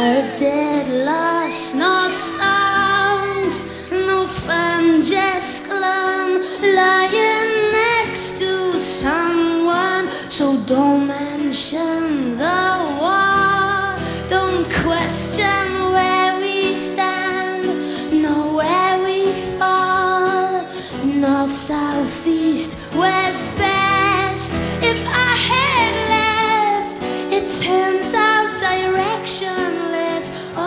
A dead loss, no songs, no fun, just glum, lying next to someone. So don't mention the war, don't question where we stand, nor where we fall. North, south, east, west, best. If I had left, it turns out directionless.